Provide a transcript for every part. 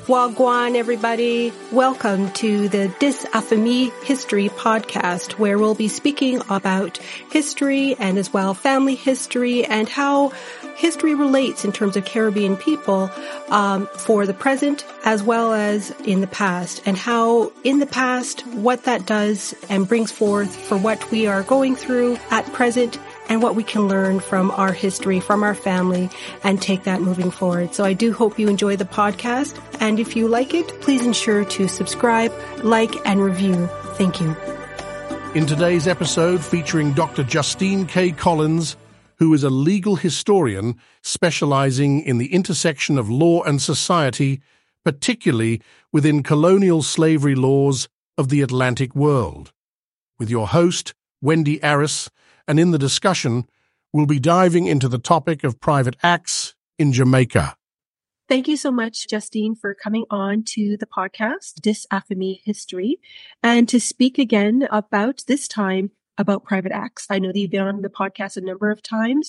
Wagwan, everybody. Welcome to the Dis Affamie History podcast, where we'll be speaking about history and as well family history and how history relates in terms of Caribbean people for the present as well as in the past, and how in the past what that does and brings forth for what we are going through at present and what we can learn from our history, from our family, and take that moving forward. So I do hope you enjoy the podcast. And if you like it, please ensure to subscribe, like, and review. Thank you. In today's episode, featuring Dr. Justine K. Collins, who is a legal historian specializing in the intersection of law and society, particularly within colonial slavery laws of the Atlantic world. With your host, Wendy Aris, and in the discussion, we'll be diving into the topic of private acts in Jamaica. Thank you so much, Justine, for coming on to the podcast, Dis Affamie History, and to speak again about this time about private acts. I know that you've been on the podcast a number of times.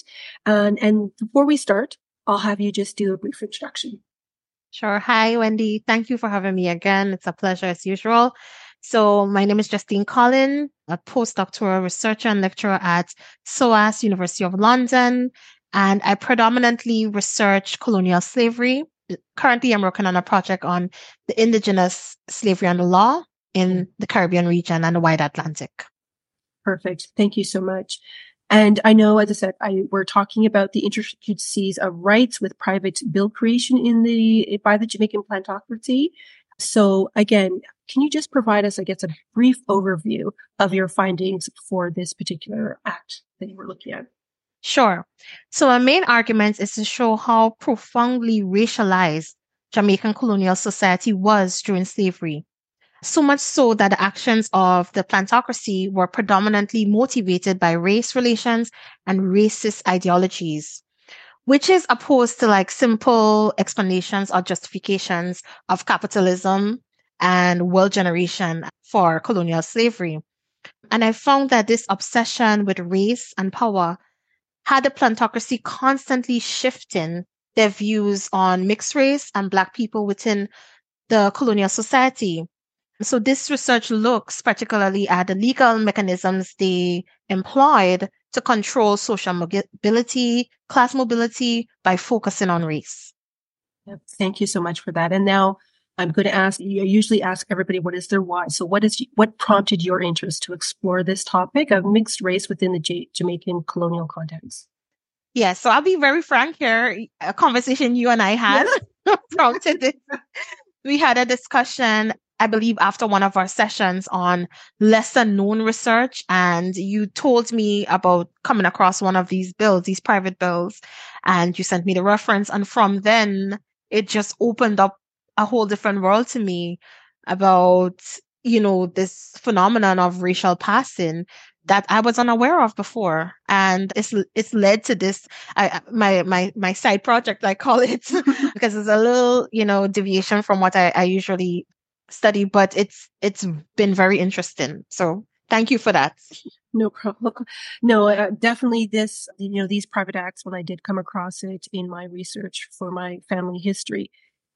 And before we start, I'll have you just do a brief introduction. Sure. Hi, Wendy. Thank you for having me again. It's a pleasure as usual. So my name is Justine Collins, a postdoctoral researcher and lecturer at SOAS, University of London, and I predominantly research colonial slavery. Currently, I'm working on a project on the indigenous slavery and the law in the Caribbean region and the wide Atlantic. Perfect. Thank you so much. And I know, as I said, we're talking about the intricacies of rights with private bill creation by the Jamaican plantocracy. So again, can you just provide us, I guess, a brief overview of your findings for this particular act that you were looking at? Sure. So our main argument is to show how profoundly racialized Jamaican colonial society was during slavery. So much so that the actions of the plantocracy were predominantly motivated by race relations and racist ideologies, which is opposed to like simple explanations or justifications of capitalism and wealth generation for colonial slavery. And I found that this obsession with race and power had the plantocracy constantly shifting their views on mixed race and Black people within the colonial society. So this research looks particularly at the legal mechanisms they employed to control social mobility, class mobility by focusing on race. Yep. Thank you so much for that. And now I'm going to ask, you usually ask everybody, what is their why? So what prompted your interest to explore this topic of mixed race within the Jamaican colonial context? Yeah, so I'll be very frank here. A conversation you and I had prompted this. We had a discussion, I believe, after one of our sessions on lesser known research. And you told me about coming across one of these bills, these private bills, and you sent me the reference. And from then, it just opened up a whole different world to me about, this phenomenon of racial passing that I was unaware of before. And it's led to this, my side project, I call it, because it's a little, deviation from what I usually study, but it's been very interesting. So thank you for that. No problem. No, definitely these private acts, when I did come across it in my research for my family history,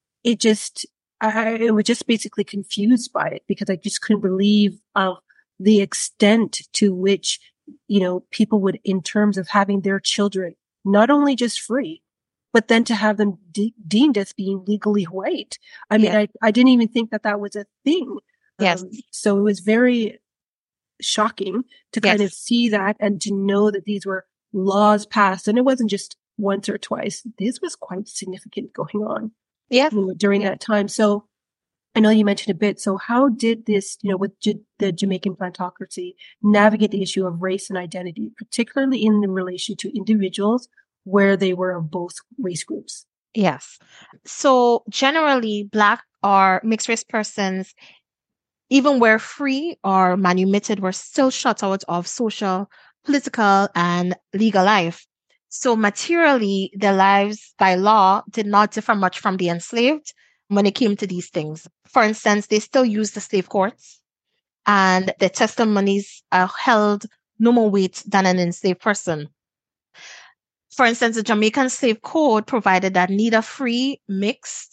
I was just basically confused by it because I just couldn't believe of the extent to which, people would, in terms of having their children, not only just free, but then to have them deemed as being legally white. I mean, I didn't even think that was a thing. Yes. So it was very shocking to kind of see that and to know that these were laws passed. And it wasn't just once or twice. This was quite significant going on during that time. So I know you mentioned a bit. So how did this, with the Jamaican plantocracy, navigate the issue of race and identity, particularly in relation to individuals where they were of both race groups? Yes. So generally, Black or mixed race persons, even where free or manumitted, were still shut out of social, political, and legal life. So materially, their lives by law did not differ much from the enslaved when it came to these things. For instance, they still used the slave courts, and their testimonies held no more weight than an enslaved person. For instance, the Jamaican Slave Code provided that neither free, mixed,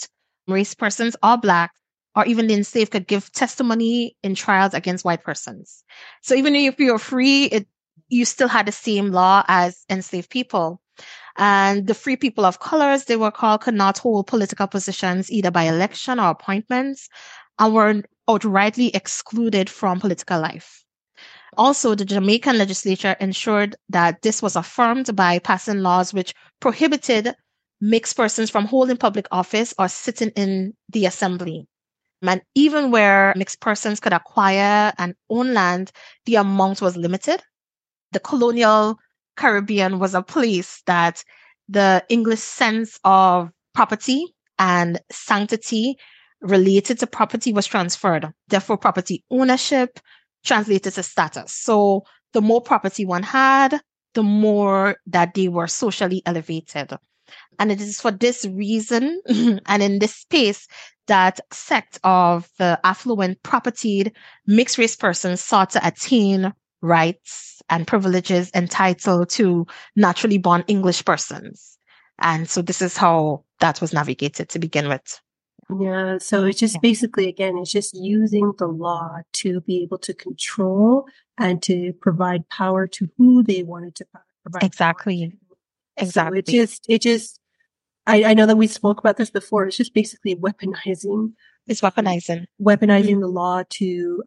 race persons or Black or even the enslaved could give testimony in trials against white persons. So even if you're free, you still had the same law as enslaved people. And the free people of colors, they were called, could not hold political positions either by election or appointments and were outrightly excluded from political life. Also, the Jamaican legislature ensured that this was affirmed by passing laws which prohibited mixed persons from holding public office or sitting in the assembly. And even where mixed persons could acquire and own land, the amount was limited. The colonial Caribbean was a place that the English sense of property and sanctity related to property was transferred. Therefore, property ownership translated to status. So the more property one had, the more that they were socially elevated. And it is for this reason and in this space that sect of the affluent, propertied, mixed race persons sought to attain rights and privileges entitled to naturally born English persons. And so this is how that was navigated to begin with. Yeah, so it's just basically, again, it's just using the law to be able to control and to provide power to who they wanted to provide. Exactly. Exactly. So it just, I know that we spoke about this before. It's just basically weaponizing. It's weaponizing. Weaponizing the law to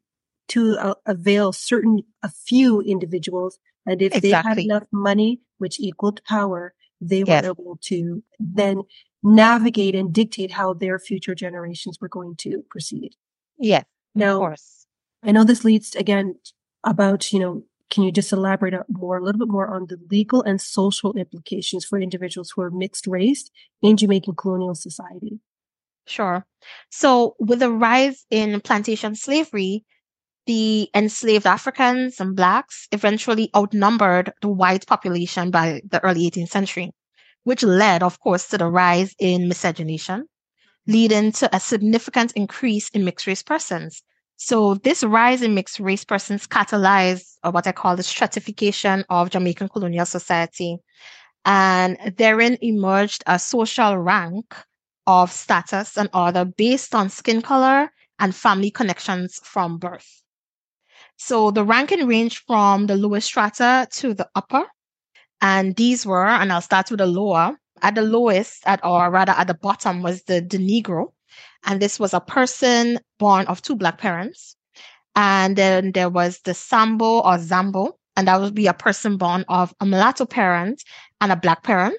avail a few individuals. And if they had enough money, which equaled power, they were able to then navigate and dictate how their future generations were going to proceed. Yes, now, of course. I know this leads again about, can you just elaborate a little bit more on the legal and social implications for individuals who are mixed race in Jamaican colonial society? Sure. So with the rise in plantation slavery, the enslaved Africans and Blacks eventually outnumbered the white population by the early 18th century, which led, of course, to the rise in miscegenation, leading to a significant increase in mixed race persons. So this rise in mixed race persons catalyzed what I call the stratification of Jamaican colonial society. And therein emerged a social rank of status and order based on skin color and family connections from birth. So the ranking ranged from the lowest strata to the upper. And these were, and I'll start with the lower. At the lowest, or rather at the bottom, was the Negro. And this was a person born of two Black parents. And then there was the Sambo or Zambo, and that would be a person born of a mulatto parent and a Black parent.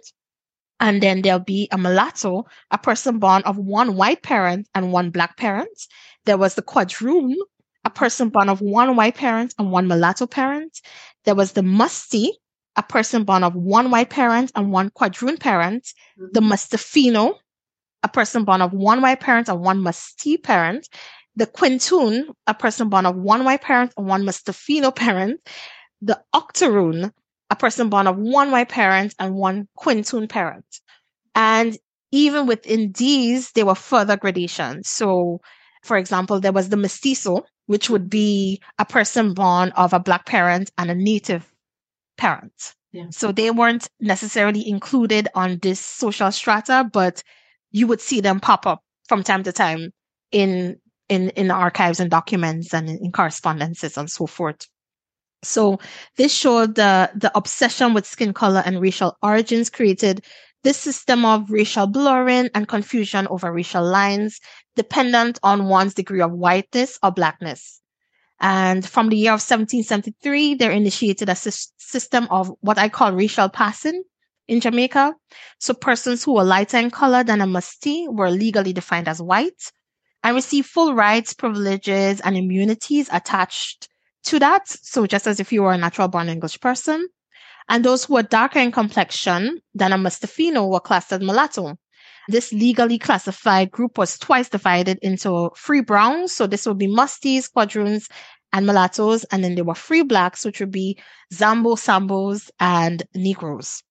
And then there'll be a mulatto, a person born of one white parent and one Black parent. There was the quadroon, a person born of one white parent and one mulatto parent. There was the musty, a person born of one white parent and one quadroon parent. Mm-hmm. The mustafino, a person born of one white parent and one musty parent. The quintoon, a person born of one white parent and one mustafino parent. The octoroon, a person born of one white parent and one quintoon parent. And even within these, there were further gradations. So, for example, there was the mestizo, which would be a person born of a Black parent and a native parent. Yeah. So they weren't necessarily included on this social strata, but you would see them pop up from time to time in archives and documents and in correspondences and so forth. So this showed the obsession with skin color and racial origins created this system of racial blurring and confusion over racial lines dependent on one's degree of whiteness or Blackness. And from the year of 1773, they initiated a system of what I call racial passing in Jamaica. So persons who were lighter in color than a musty were legally defined as white and received full rights, privileges, and immunities attached to that. So just as if you were a natural born English person. And those who were darker in complexion than a mustafino were classed as mulatto. This legally classified group was twice divided into free browns. So this would be musties, quadroons, and mulattoes. And then there were free Blacks, which would be Zambo, Sambos, and Negroes.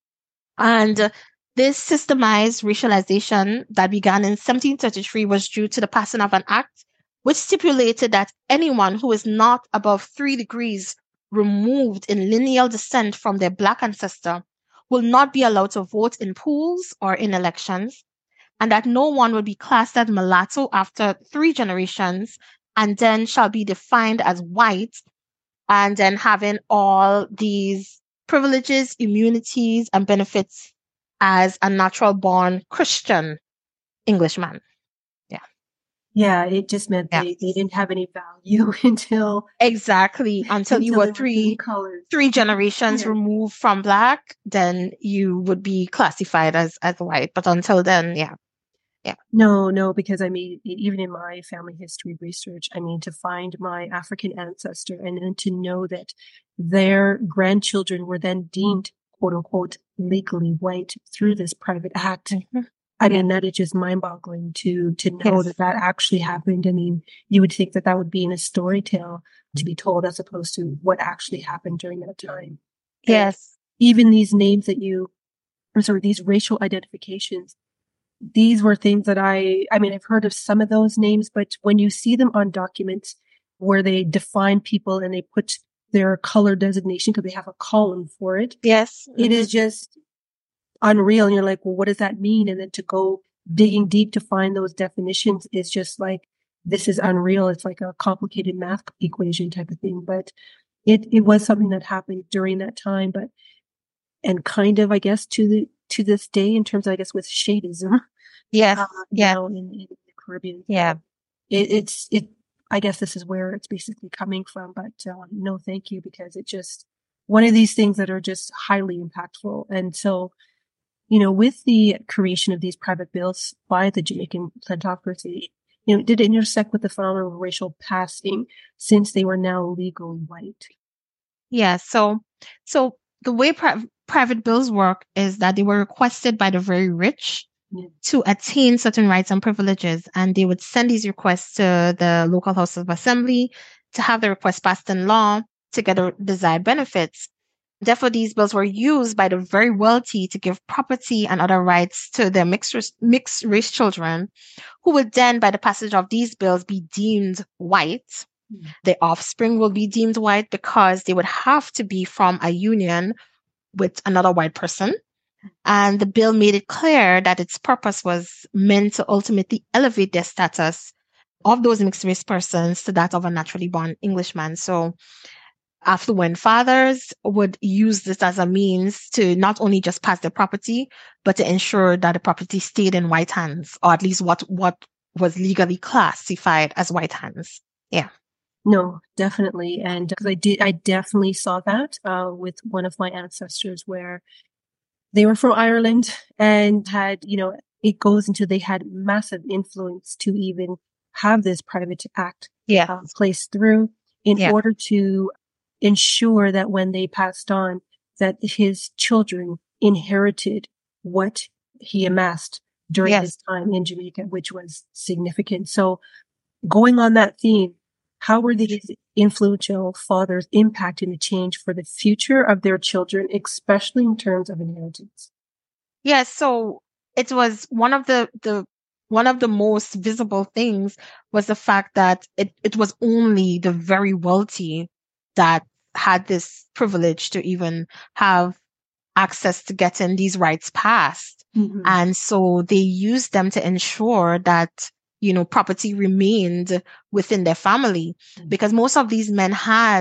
And this systemized racialization that began in 1733 was due to the passing of an act which stipulated that anyone who is not above 3 degrees removed in lineal descent from their Black ancestor will not be allowed to vote in polls or in elections. and that no one would be classed as mulatto after 3 generations, and then shall be defined as white, and then having all these privileges, immunities, and benefits as a natural born Christian Englishman. Yeah, it just meant they didn't have any value until you were three generations removed from black, then you would be classified as white. But until then, yeah. No, because I mean, even in my family history research, I mean, to find my African ancestor and then to know that their grandchildren were then deemed, quote unquote, legally white through this private act. Mm-hmm. I mean, that is just mind-boggling to know that actually happened. I mean, you would think that would be in a story tale to be told as opposed to what actually happened during that time. Yes. And even these names these racial identifications, these were things that I mean, I've heard of some of those names, but when you see them on documents where they define people and they put their color designation because they have a column for it. Yes. Mm-hmm. It is just unreal. And you're like, well, what does that mean? And then to go digging deep to find those definitions is just like, this is unreal. It's like a complicated math equation type of thing. But it was something that happened during that time, and kind of, I guess, to this day in terms of, I guess, with shadeism. Yes. In the Caribbean. Yeah. I guess this is where it's basically coming from, but no, thank you, because it's just one of these things that are just highly impactful. And so, with the creation of these private bills by the Jamaican plantocracy, did it intersect with the phenomenon of racial passing since they were now legally white? Yeah. So the way private bills work is that they were requested by the very rich to attain certain rights and privileges, and they would send these requests to the local House of Assembly to have the request passed in law to get the desired benefits. Therefore, these bills were used by the very wealthy to give property and other rights to their mixed race children, who would then, by the passage of these bills, be deemed white. Their offspring will be deemed white because they would have to be from a union with another white person. And the bill made it clear that its purpose was meant to ultimately elevate their status of those mixed race persons to that of a naturally born Englishman. So affluent fathers would use this as a means to not only just pass their property, but to ensure that the property stayed in white hands, or at least what was legally classified as white hands. Yeah. No, definitely. And because I definitely saw that with one of my ancestors where they were from Ireland and had, it goes into, they had massive influence to even have this private act placed through in order to ensure that when they passed on, that his children inherited what he amassed during his time in Jamaica, which was significant. So going on that theme, how were these influential fathers impacting the change for the future of their children, especially in terms of inheritance? Yes, so it was one of the most visible things was the fact that it was only the very wealthy that had this privilege to even have access to getting these rights passed. Mm-hmm. And so they used them to ensure that, property remained within their family, because most of these men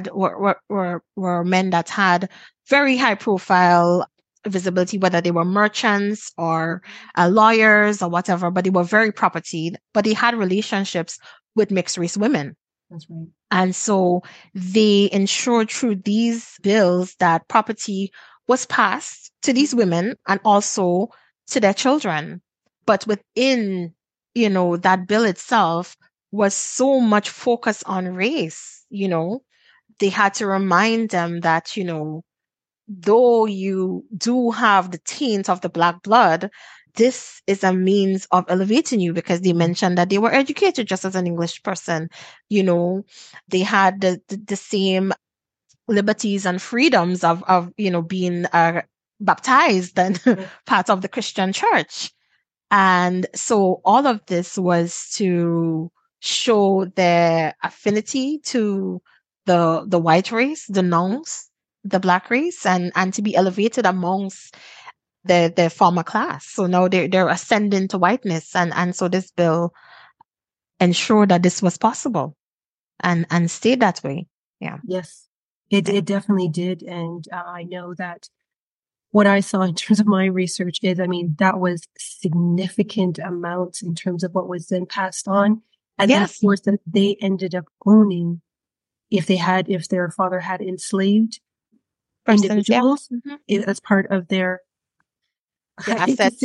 were men that had very high profile visibility, whether they were merchants or lawyers or whatever, but they were very propertied, but they had relationships with mixed race women. That's right. And so they ensured through these bills that property was passed to these women and also to their children. But within, that bill itself was so much focus on race, they had to remind them that, though you do have the taint of the black blood, this is a means of elevating you, because they mentioned that they were educated just as an English person. They had the same liberties and freedoms of being baptized and part of the Christian church. And so all of this was to show their affinity to the white race, the Nongs, the black race, and to be elevated amongst their former class. So now they're ascending to whiteness. And so this bill ensured that this was possible and stayed that way. Yeah. Yes, it definitely did. And I know that what I saw in terms of my research is, I mean, that was significant amounts in terms of what was then passed on. And then, of course, that they ended up owning if their father had enslaved individuals, as part of their assets.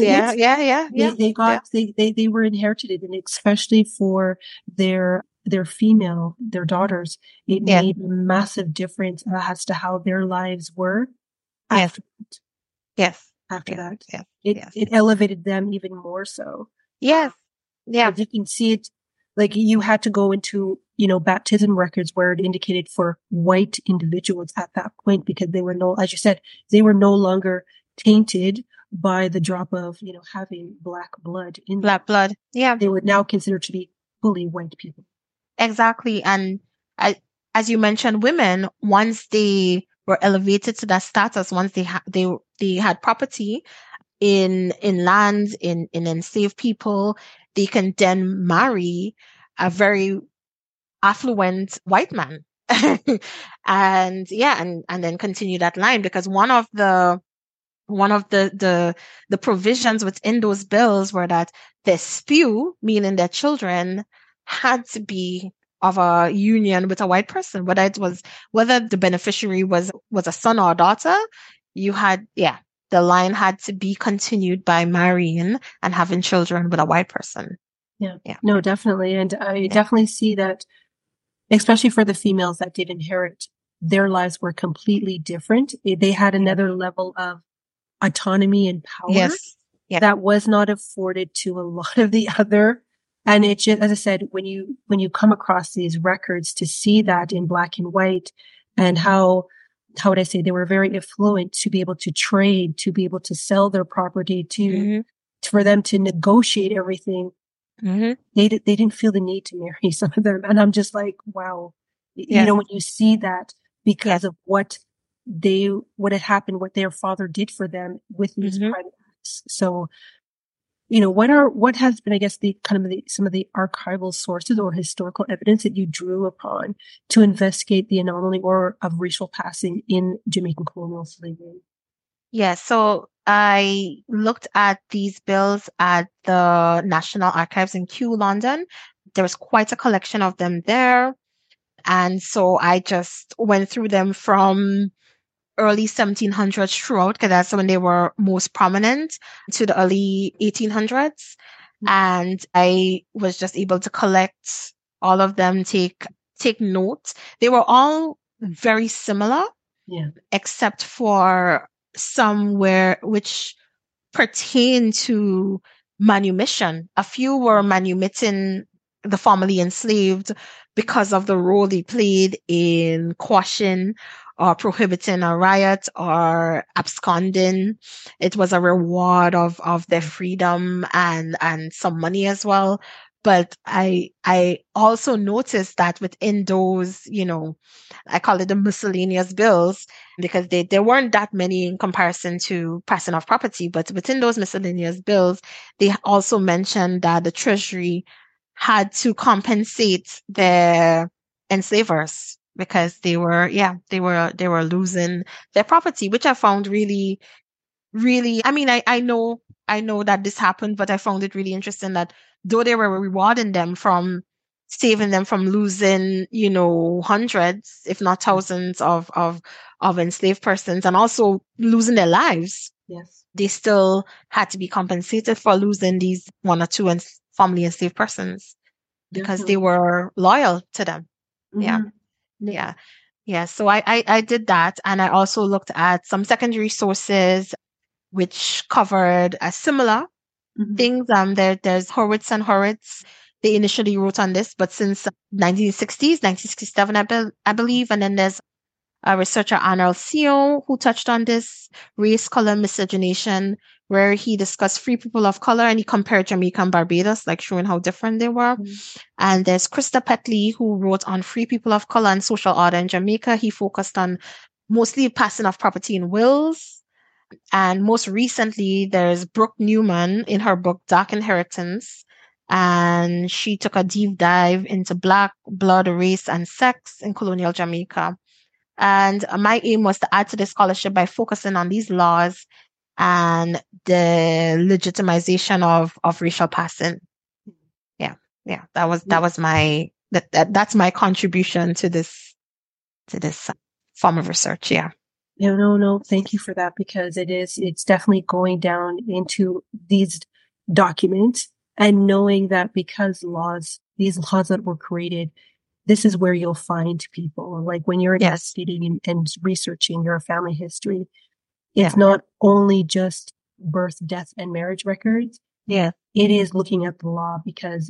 They were inherited, and especially for their daughters, it made a massive difference as to how their lives were after that. It elevated them even more so. Yes. Yeah. But you can see it, like you had to go into, baptism records where it indicated for white individuals at that point, because they were as you said, they were no longer tainted by the drop of, having black blood in black blood. Yeah. They were now considered to be fully white people. Exactly. And as you mentioned, women, once they were elevated to that status, once they had property in lands, in enslaved people, they can then marry a very affluent white man. and then continue that line, because one of the provisions within those bills were that the spew, meaning their children, had to be of a union with a white person, whether the beneficiary was a son or a daughter. The line had to be continued by marrying and having children with a white person. Yeah. No, definitely. And I definitely see that, especially for the females that did inherit, their lives were completely different. They had another level of autonomy and power that was not afforded to a lot of the other. And it just, as I said, when you come across these records to see that in black and white, and how would I say, they were very affluent to be able to trade, to be able to sell their property, for them to negotiate everything. They didn't feel the need to marry some of them. And I'm just like, wow, when you see that, because of what had happened, what their father did for them with these private acts. So, what has been, I guess, some of the archival sources or historical evidence that you drew upon to investigate the anomaly of racial passing in Jamaican colonial slavery? Yeah, so I looked at these bills at the National Archives in Kew, London. There was quite a collection of them there. And so I just went through them from early 1700s throughout, because that's when they were most prominent, to the early 1800s. And I was just able to collect all of them, take notes. They were all very similar, except for some which pertain to manumission. A few were manumitting the formerly enslaved because of the role they played in quashing or prohibiting a riot or absconding. It was a reward of their freedom and some money as well. But I also noticed that within those, I call it the miscellaneous bills, because there weren't that many in comparison to passing off property. But within those miscellaneous bills, they also mentioned that the Treasury had to compensate their enslavers because they were losing their property, which I found really, really, I mean, I know that this happened, but I found it really interesting that though they were rewarding them from saving them from losing, hundreds, if not thousands of enslaved persons, and also losing their lives. Yes. They still had to be compensated for losing these one or two formerly enslaved persons because they were loyal to them. Yeah. So I did that. And I also looked at some secondary sources which covered a similar things. There's Horwitz and Horwitz. They initially wrote on this, but since 1967, I believe. And then there's a researcher, Arnold Seo, who touched on this race, color, miscegenation, where he discussed free people of color and he compared Jamaica and Barbados, like showing how different they were. And there's Krista Petley, who wrote on free people of color and social order in Jamaica. He focused on mostly passing off property in wills And most recently, there's Brooke Newman in her book, Dark Inheritance. And she took a deep dive into Black blood, race, and sex in colonial Jamaica. And my aim was to add to the scholarship by focusing on these laws and the legitimization of racial passing. Yeah. That's my contribution to this form of research. Yeah. No. Thank you for that, because it's definitely going down into these documents and knowing that because these laws that were created, this is where you'll find people. Like when you're investigating and researching your family history, it's not only just birth, death, and marriage records. Yeah. It is looking at the law, because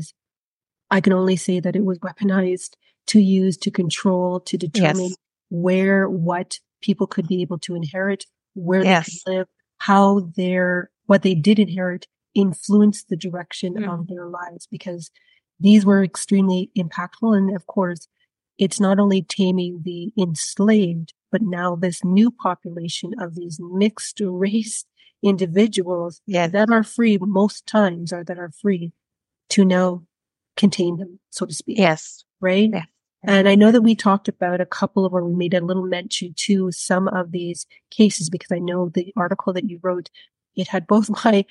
I can only say that it was weaponized to use, to control, to determine what people could be able to inherit, where they could live, how what they did inherit influenced the direction of their lives, because these were extremely impactful. And of course, it's not only taming the enslaved, but now this new population of these mixed race individuals that are free most times, or that are free to now contain them, so to speak. Yes. Right? Yeah. And I know that we talked about we made a little mention to some of these cases, because I know the article that you wrote, it had both my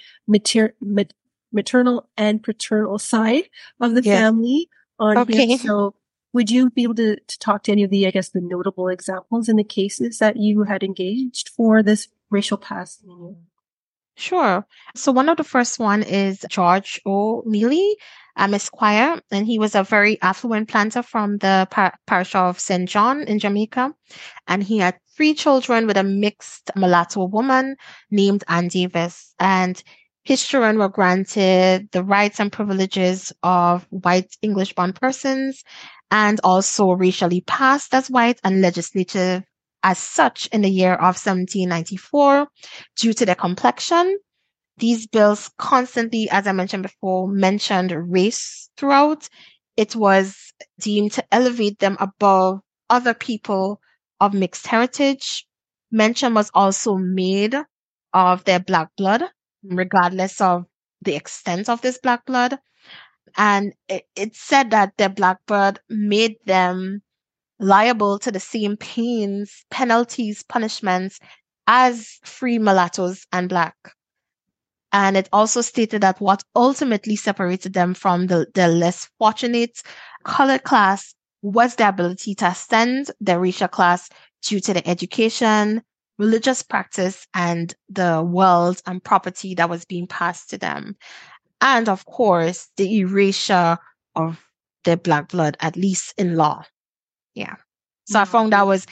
maternal and paternal side of the family on here. So would you be able to talk to any of the notable examples in the cases that you had engaged for this racial passing? Sure. So one of the first one is George O'Mealy, Esquire, and he was a very affluent planter from the parish of St. John in Jamaica. And he had 3 children with a mixed mulatto woman named Ann Davis. And his children were granted the rights and privileges of white English-born persons, and also racially passed as white and legislative as such in the year of 1794 due to their complexion. These bills constantly, as I mentioned before, mentioned race throughout. It was deemed to elevate them above other people of mixed heritage. Mention was also made of their Black blood, regardless of the extent of this Black blood. And it said that their Black blood made them liable to the same pains, penalties, punishments as free mulattoes and Black. And it also stated that what ultimately separated them from the less fortunate colored class was the ability to ascend their racial class due to the education, religious practice, and the wealth and property that was being passed to them. And of course, the erasure of their Black blood, at least in law. Yeah. So I found that was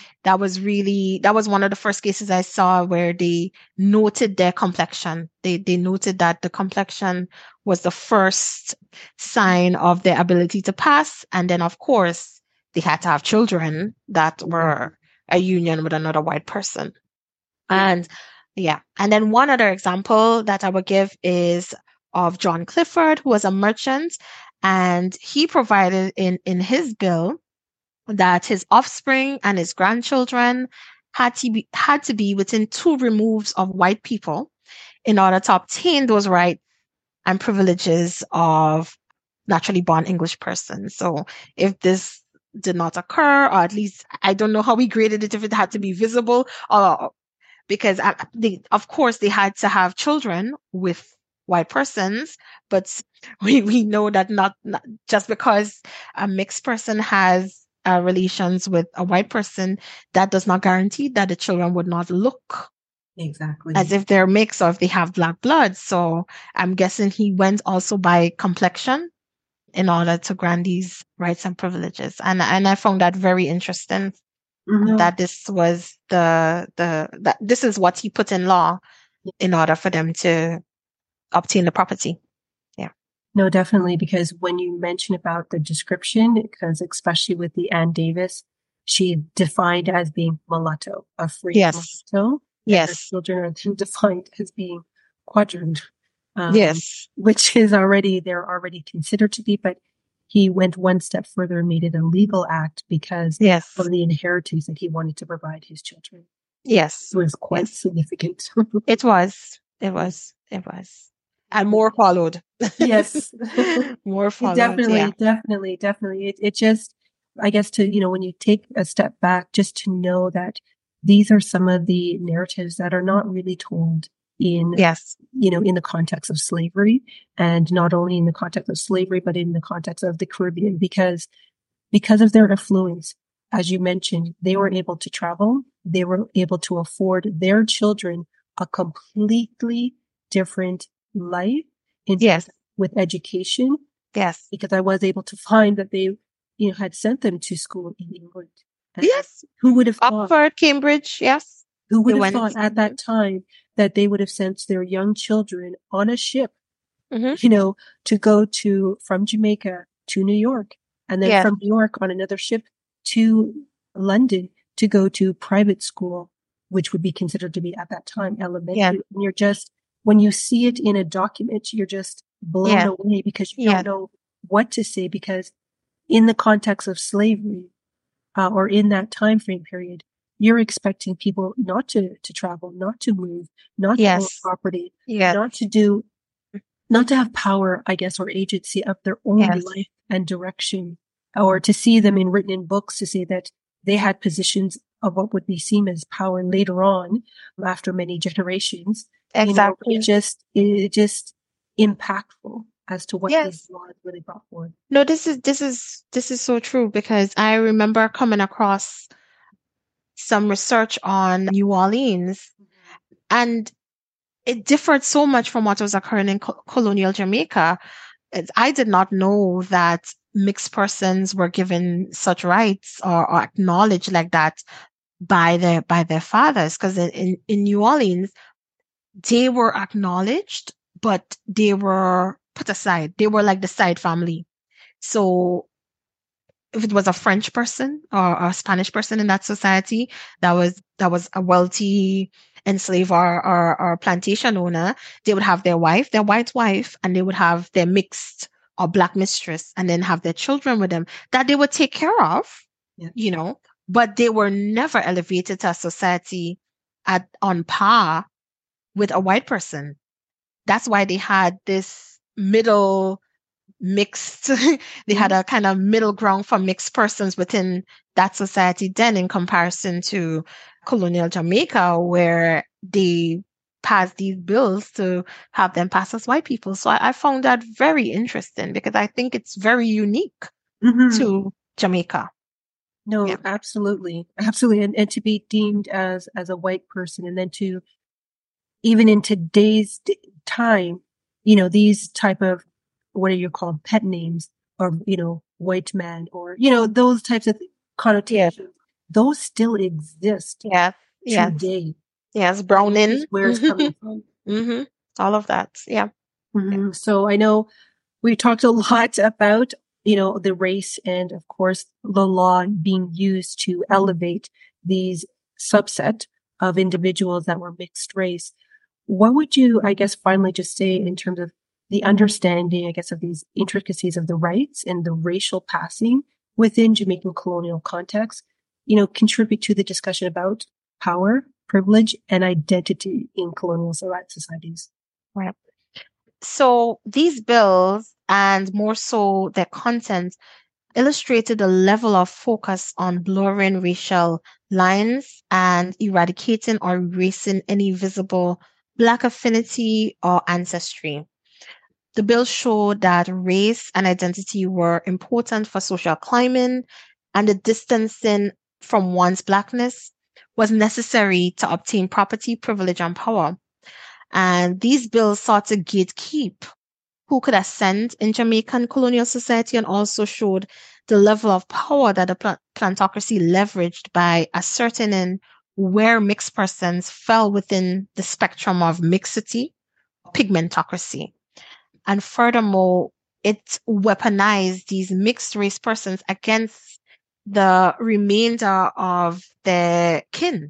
one of the first cases I saw where they noted their complexion. They noted that the complexion was the first sign of their ability to pass. And then of course they had to have children that were a union with another white person. And then one other example that I would give is of John Clifford, who was a merchant, and he provided in his bill that his offspring and his grandchildren had to be within 2 removes of white people in order to obtain those rights and privileges of naturally born English persons. So if this did not occur, or at least I don't know how we graded it, if it had to be visible, because of course they had to have children with white persons, but we know that not just because a mixed person has relations with a white person, that does not guarantee that the children would not look exactly as if they're mixed or if they have Black blood. So I'm guessing he went also by complexion in order to grant these rights and privileges. And I found that very interesting, that this was that this is what he put in law in order for them to obtain the property. No, definitely, because when you mention about the description, because especially with the Ann Davis, she defined as being mulatto, a free mulatto. Yes. Her children are defined as being quadroon. Which is they're already considered to be, but he went one step further and made it a legal act because of the inheritance that he wanted to provide his children. Yes. It was quite significant. It was. And more followed. Yes. More followed. Definitely. It just, I guess when you take a step back, just to know that these are some of the narratives that are not really told in the context of slavery, and not only in the context of slavery, but in the context of the Caribbean, because of their affluence. As you mentioned, they were able to travel. They were able to afford their children a completely different life with education. Yes. Because I was able to find that they, had sent them to school in England. And who would have thought? Oxford, Cambridge, yes. Who would have thought at that time that they would have sent their young children on a ship, to go from Jamaica to New York, and then from New York on another ship to London to go to private school, which would be considered to be at that time elementary. Yeah. And you're just, when you see it in a document, you're just blown away, because you don't know what to say, because in the context of slavery, or in that time frame period, you're expecting people not to travel, not to move, not to own property, not to have power, I guess, or agency of their own life and direction, or to see them written in books to say that they had positions of what would be seen as power later on, after many generations. Exactly. It just impactful as to what these laws really brought forward. No, this is so true, because I remember coming across some research on New Orleans, and it differed so much from what was occurring in colonial Jamaica. I did not know that mixed persons were given such rights or acknowledged like that by their fathers, because in New Orleans, they were acknowledged, but they were put aside. They were like the side family. So if it was a French person or a Spanish person in that society that was a wealthy enslaved or plantation owner, they would have their white wife, and they would have their mixed or black mistress, and then have their children with them that they would take care of, but they were never elevated to a society on par with a white person. That's why they had this middle mixed, they had a kind of middle ground for mixed persons within that society then, in comparison to colonial Jamaica, where they passed these bills to have them passed as white people. So I found that very interesting, because I think it's very unique to Jamaica. No, absolutely. And to be deemed as a white person, and then to, even in today's time, these type of, what are you called, pet names, or, white man, or, those types of connotations, those still exist today. Yes, browning. Where it's coming from. All of that. Yeah. So I know we talked a lot about, the race, and of course the law being used to elevate these subset of individuals that were mixed race. What would you, I guess, finally just say in terms of the understanding, I guess, of these intricacies of the rights and the racial passing within Jamaican colonial context, contribute to the discussion about power, privilege, and identity in colonial societies? Right. So these bills, and more so their content, illustrated a level of focus on blurring racial lines and eradicating or erasing any visible Black affinity or ancestry. The bill showed that race and identity were important for social climbing, and the distancing from one's Blackness was necessary to obtain property, privilege, and power. And these bills sought to gatekeep who could ascend in Jamaican colonial society, and also showed the level of power that the plantocracy leveraged by ascertaining where mixed persons fell within the spectrum of mixity, pigmentocracy. And furthermore, it weaponized these mixed race persons against the remainder of their kin,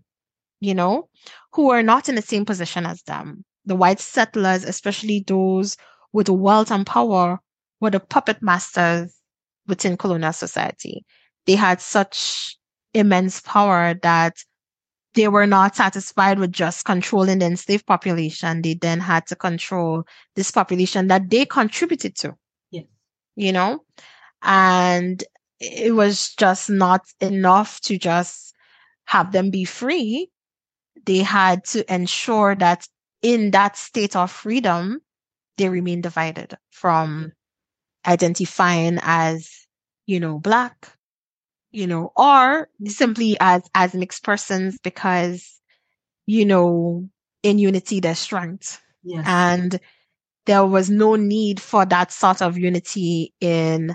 who are not in the same position as them. The white settlers, especially those with wealth and power, were the puppet masters within colonial society. They had such immense power that they were not satisfied with just controlling the enslaved population. They then had to control this population that they contributed to. Yes. You know, and it was just not enough to just have them be free. They had to ensure that in that state of freedom, they remain divided from identifying as, Black, or simply as mixed persons because, in unity there's strength. Yes. And there was no need for that sort of unity in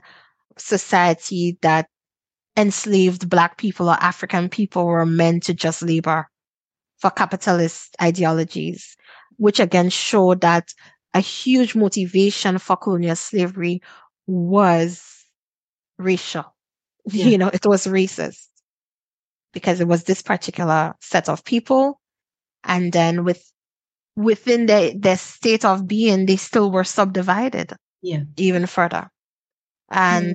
society that enslaved Black people or African people were meant to just labor for capitalist ideologies, which again showed that a huge motivation for colonial slavery was racial. Yeah. It was racist because it was this particular set of people. And then within their state of being, they still were subdivided even further. And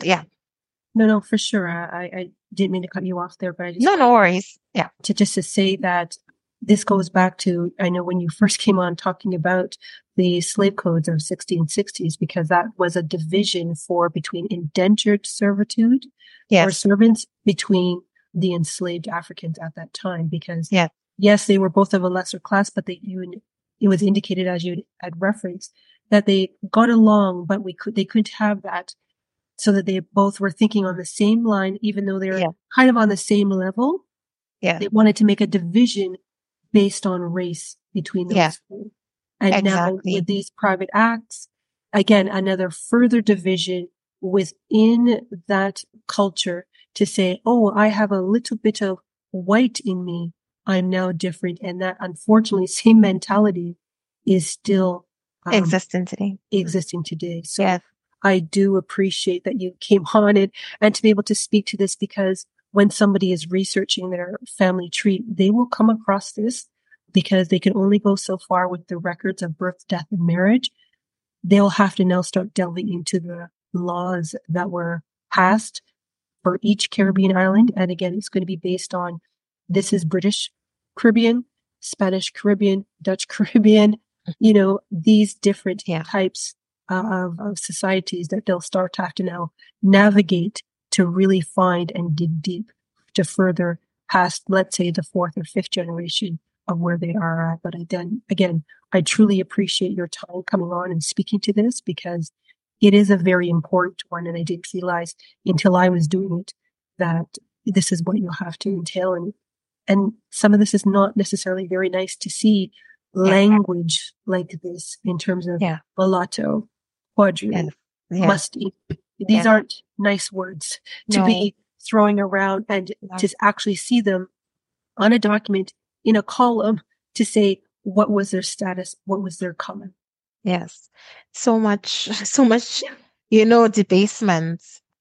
No, for sure. I didn't mean to cut you off there, but I just no worries. Yeah. To say that this goes back to, I know when you first came on talking about the slave codes of 1660s, because that was a division between indentured servitude or servants between the enslaved Africans at that time. Because yes, they were both of a lesser class, but it was indicated, as you had referenced, that they got along, but they couldn't have that. So that they both were thinking on the same line, even though they're kind of on the same level. Yeah. They wanted to make a division based on race between those two. And now with these private acts, again, another further division within that culture to say, oh, I have a little bit of white in me. I'm now different. And that, unfortunately, same mentality is still existing today. So I do appreciate that you came on it and to be able to speak to this, because when somebody is researching their family tree, they will come across this because they can only go so far with the records of birth, death, and marriage. They'll have to now start delving into the laws that were passed for each Caribbean island. And again, it's going to be based on, this is British Caribbean, Spanish Caribbean, Dutch Caribbean, these different types of societies that they'll start to have to now navigate to really find and dig deep to further past, let's say, the fourth or fifth generation of where they are at. But again, I truly appreciate your time coming on and speaking to this, because it is a very important one. And I didn't realize until I was doing it that this is what you'll have to entail. And some of this is not necessarily very nice to see language like this in terms of mulatto, quadroon, musty. These aren't nice words to be throwing around, and to actually see them on a document in a column to say what was their status, what was their color. Yes. So much, debasement.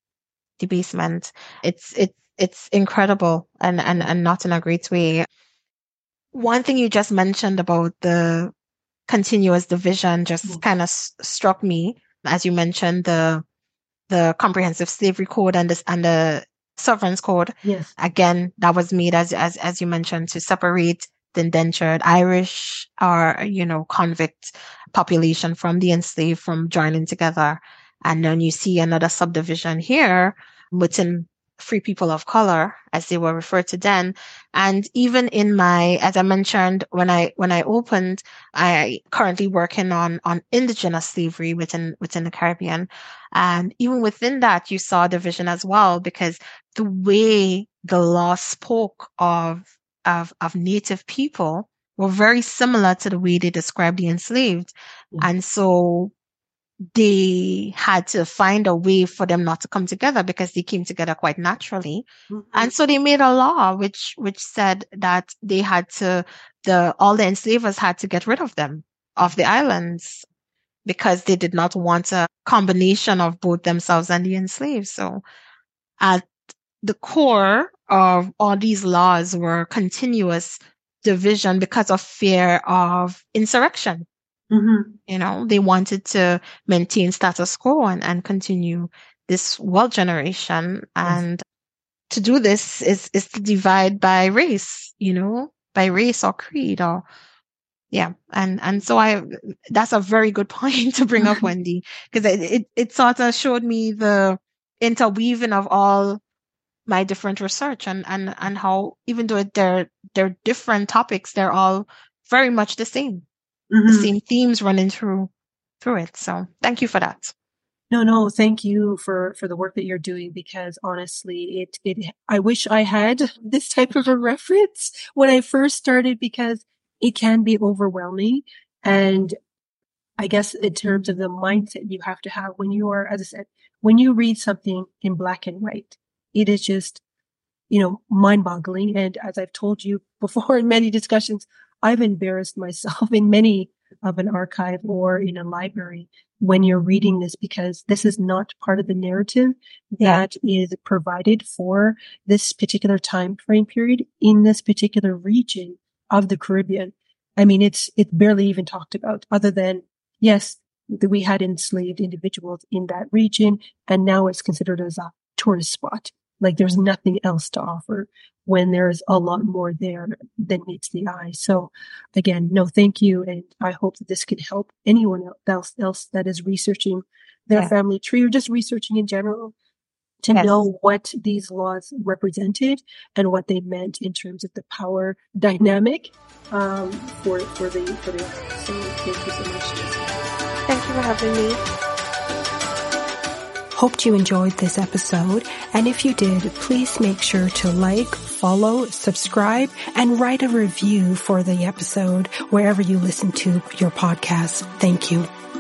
It's incredible and not in a great way. One thing you just mentioned about the continuous division just kind of struck me, as you mentioned the Comprehensive Slavery Code and the Sovereign's Code. Yes. Again, that was made as you mentioned to separate the indentured Irish or convict population from the enslaved from joining together. And then you see another subdivision here within free people of color, as they were referred to then. And even in as I mentioned, when I opened, I currently working on indigenous slavery within the Caribbean. And even within that, you saw division as well, because the way the law spoke of native people were very similar to the way they described the enslaved. Mm-hmm. And so they had to find a way for them not to come together, because they came together quite naturally. Mm-hmm. And so they made a law which said that they had to, all the enslavers had to get rid of them, of the islands, because they did not want a combination of both themselves and the enslaved. So at the core of all these laws were continuous division because of fear of insurrection. Mm-hmm. They wanted to maintain status quo and continue this world generation. And to do this is to divide by race, by race or creed or, yeah. And so that's a very good point to bring up, Wendy, because it sort of showed me the interweaving of all my different research and how, even though they're different topics, they're all very much the same. The same themes running through it. So thank you for that. No, thank you for the work that you're doing, because honestly, I wish I had this type of a reference when I first started, because it can be overwhelming. And I guess in terms of the mindset you have to have when you are, as I said, when you read something in black and white, it is just, mind-boggling. And as I've told you before in many discussions, I've embarrassed myself in many of an archive or in a library when you're reading this, because this is not part of the narrative that is provided for this particular time frame period in this particular region of the Caribbean. I mean, it's barely even talked about, other than, yes, we had enslaved individuals in that region, and now it's considered as a tourist spot. Like there's nothing else to offer when there's a lot more there than meets the eye. So again, no, thank you. And I hope that this can help anyone else that is researching their family tree or just researching in general to know what these laws represented and what they meant in terms of the power dynamic for the So thank you so much. Thank you for having me. Hoped you enjoyed this episode, and if you did, please make sure to like, follow, subscribe, and write a review for the episode wherever you listen to your podcast. Thank you.